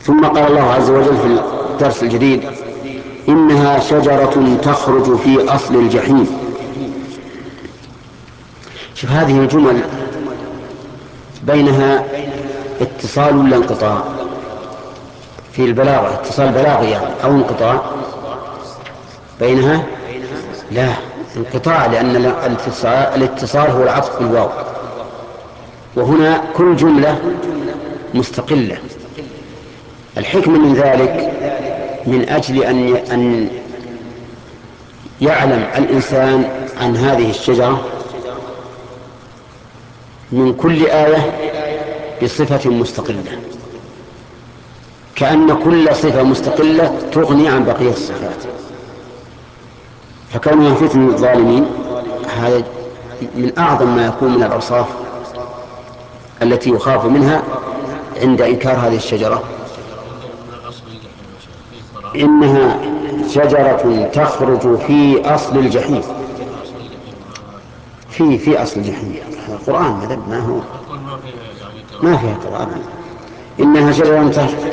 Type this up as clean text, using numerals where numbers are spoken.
ثم قال الله عز وجل في الدرس الجديد: إنها شجرة تخرج في أصل الجحيم. شوف هذه الجمل بينها اتصال ولا انقطاع؟ في البلاغة اتصال بلاغي يعني أو انقطاع بينها؟ لا، انقطاع، لأن الاتصال هو العطف بالواو، وهنا كل جملة مستقلة. الحكمة من ذلك من أجل أن يعلم الإنسان عن هذه الشجرة من كل آية بصفة مستقلة، كأن كل صفة مستقلة تغني عن بقية الصفات. فكونها فتنة الظالمين هذا من أعظم ما يكون من الأوصاف التي يخاف منها عند إنكار هذه الشجرة. إنها شجرة تخرج في أصل الجحيم. في أصل الجحيم، هذا القرآن ما هو ما فيها قرآن. إنها شجرة